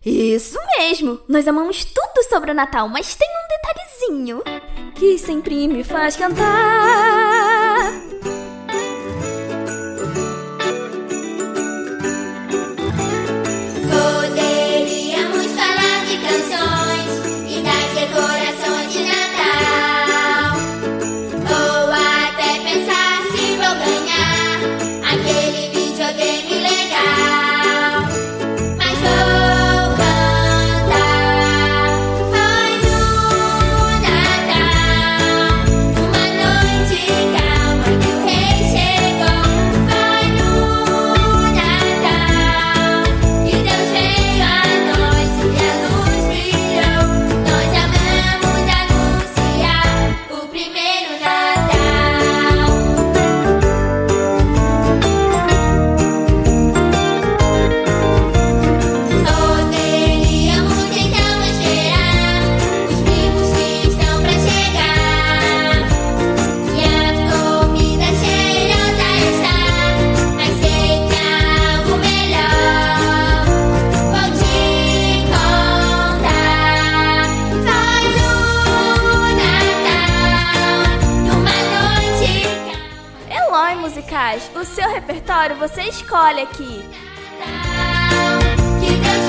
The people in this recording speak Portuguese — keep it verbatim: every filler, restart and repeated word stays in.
Isso mesmo! Nós amamos tudo sobre o Natal, mas tem um detalhezinho que sempre me faz cantar. Poderíamos falar de canções e das decorações de Natal, ou até pensar se vou ganhar aquele videogame legal. Mas vou cantar. Foi no Natal, uma noite calma que o rei chegou. Foi no Natal que Deus veio a nós e a luz brilhou. Nós amamos anunciar o primeiro Natal. Poderíamos então esperar os primos que estão pra chegar, e a comida cheirosa está, mas sei que há algo melhor. Vou te contar. Foi no Natal, numa noite calma. Eloy Musicais, o seu repertório você escolhe aqui. Que Deus